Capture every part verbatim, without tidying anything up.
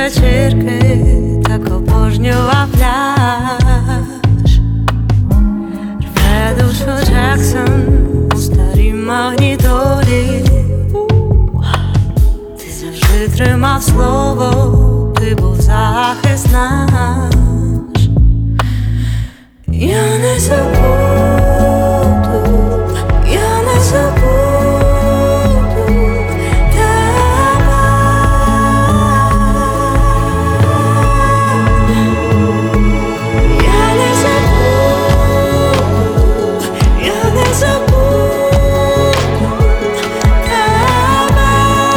вечірки, так обожнював пляж. Рве душу Джексон у старій магнітолі. Ти завжди тримав слово, ти був захист наш. Я не забуду, я не забуду тебе. Я не забуду, я не забуду тебе.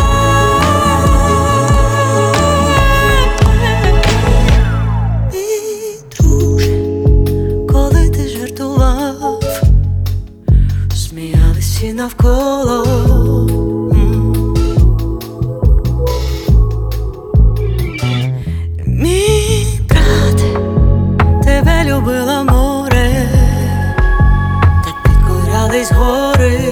Мій друже, коли ти жартував, сміялись всі навколо. Мій брат, тебе любило море, так підкорялись гори.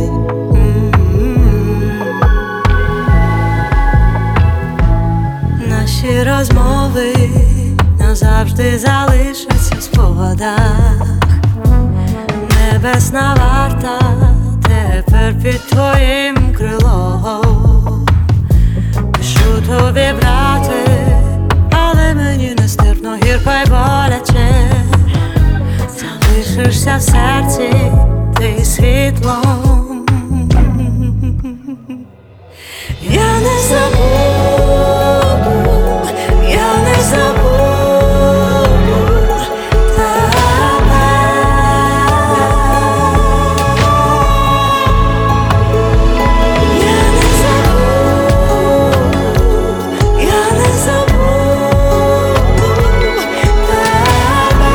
Наші розмови назавжди залишаться в спогадах. Небесна варта тепер під твоїм крилом. Пишу тобі, брате, але мені нестерпно гірко й боляче. Залишишся в серці ти світлом. Я не забуду, я не забуду тебе. Я не забуду, я не забуду тебе.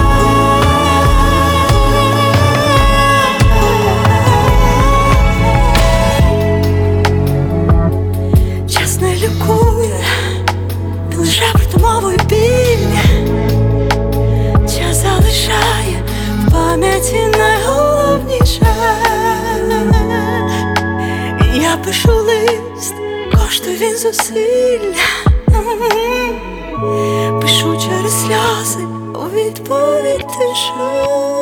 Час не лікує, він лише притамовує біль. Час залишає в пам'яті найголовніше. Я пишу лист, коштує він зусилля. Пишу через сльози, у відповідь тишу.